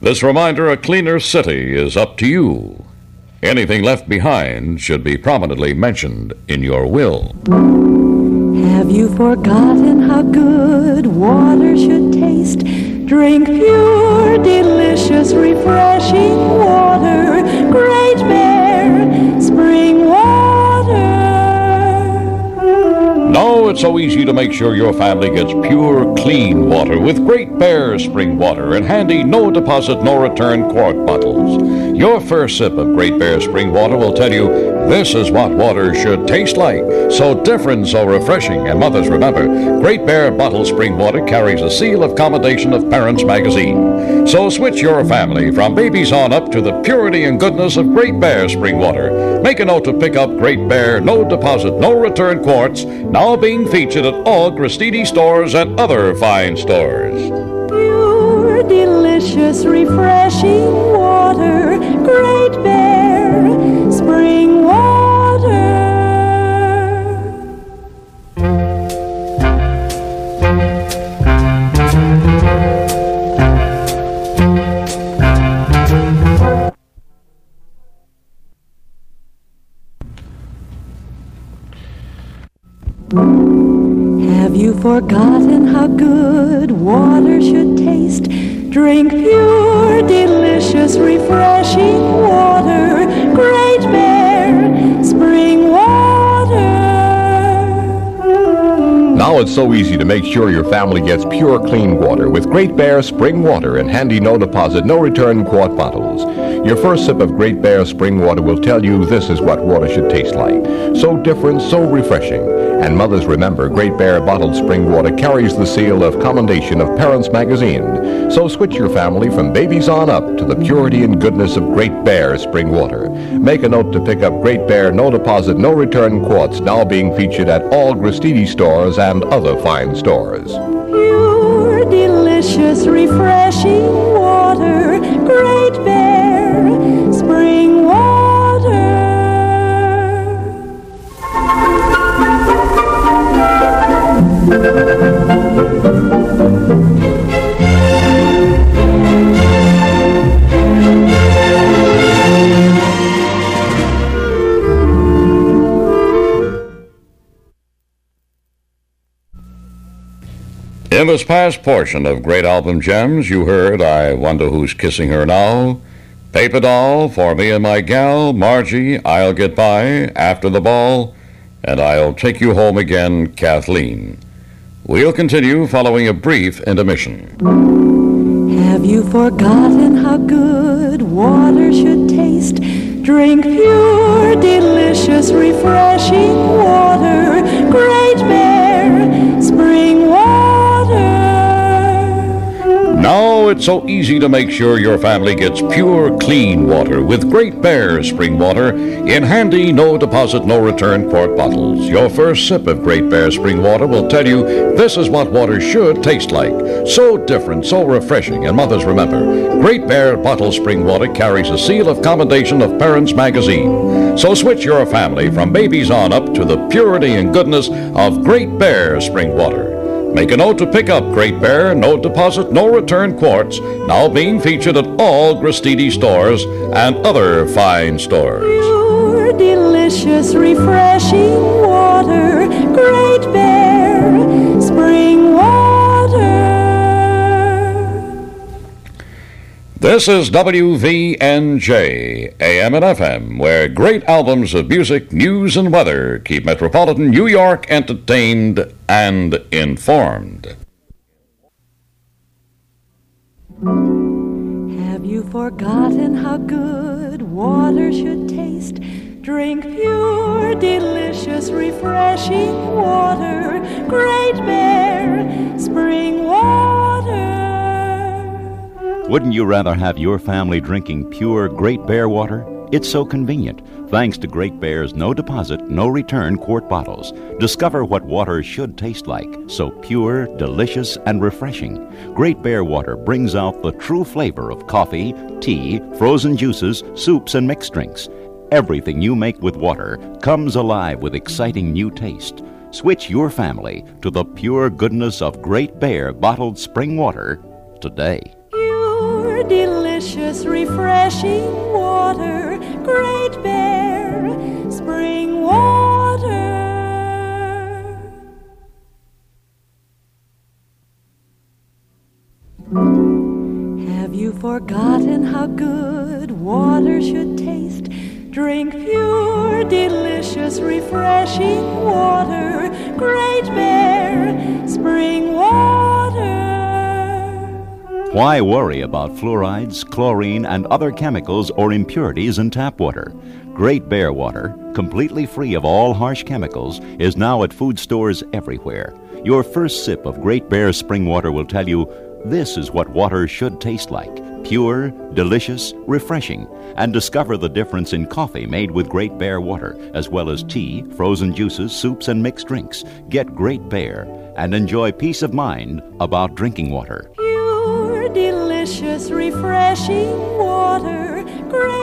This reminder, a cleaner city is up to you. Anything left behind should be prominently mentioned in your will. Have you forgotten how good water should taste? Drink pure, delicious, refreshing water. Great Bear Spring Water. Now it's so easy to make sure your family gets pure, clean water with Great Bear Spring Water in handy, no-deposit, no-return quart bottles. Your first sip of Great Bear Spring Water will tell you this is what water should taste like. So different, so refreshing. And mothers, remember, Great Bear Bottled Spring Water carries a seal of commendation of Parents Magazine. So switch your family from babies on up to the purity and goodness of Great Bear Spring Water. Make a note to pick up Great Bear no-deposit, no-return quarts, now being featured at all Gristini stores and other fine stores. Pure, delicious, refreshing water. Great Bear Spring Water. Have you forgotten how good water should taste? Drink pure, delicious, refreshing water. Great Bear Spring Water. Now it's so easy to make sure your family gets pure, clean water with Great Bear Spring Water in handy, no-deposit, no-return quart bottles. Your first sip of Great Bear Spring Water will tell you this is what water should taste like. So different, so refreshing. And mothers, remember, Great Bear Bottled Spring Water carries the seal of commendation of Parents Magazine. So switch your family from babies on up to the purity and goodness of Great Bear Spring Water. Make a note to pick up Great Bear no-deposit, no-return quarts, now being featured at all Gristini stores and other fine stores. Pure, delicious, refreshing water. Great Bear Spring Water. In this past portion of Great Album Gems, you heard I Wonder Who's Kissing Her Now, Paper Doll, For Me and My Gal, Margie, I'll Get By, After the Ball, and I'll Take You Home Again, Kathleen. We'll continue following a brief intermission. Have you forgotten how good water should taste? Drink pure, delicious, refreshing water. Great Bear Spring Water. Now it's so easy to make sure your family gets pure, clean water with Great Bear Spring Water in handy, no-deposit, no-return quart bottles. Your first sip of Great Bear Spring Water will tell you this is what water should taste like. So different, so refreshing. And mothers, remember, Great Bear Bottled Spring Water carries a seal of commendation of Parents Magazine. So switch your family from babies on up to the purity and goodness of Great Bear Spring Water. Make a note to pick up Great Bear no-deposit, no-return quarts, now being featured at all Gristini stores and other fine stores. Pure, delicious, refreshing water. Great Bear Spring Water. This is WVNJ, AM and FM, where great albums of music, news, and weather keep metropolitan New York entertained and informed. Have you forgotten how good water should taste? Drink pure, delicious, refreshing water. Great Bear Spring Water. Wouldn't you rather have your family drinking pure Great Bear water? It's so convenient. Thanks to Great Bear's no-deposit, no-return quart bottles. Discover what water should taste like. So pure, delicious, and refreshing. Great Bear water brings out the true flavor of coffee, tea, frozen juices, soups, and mixed drinks. Everything you make with water comes alive with exciting new taste. Switch your family to the pure goodness of Great Bear bottled spring water today. Pure, delicious. delicious, refreshing water, Great Bear Spring Water. Have you forgotten how good water should taste? Drink pure, delicious, refreshing water, Great Bear Spring Water. Why worry about fluorides, chlorine, and other chemicals or impurities in tap water? Great Bear water, completely free of all harsh chemicals, is now at food stores everywhere. Your first sip of Great Bear Spring Water will tell you this is what water should taste like: pure, delicious, refreshing. And discover the difference in coffee made with Great Bear water, as well as tea, frozen juices, soups, and mixed drinks. Get Great Bear and enjoy peace of mind about drinking water. Pure, delicious, refreshing water, Great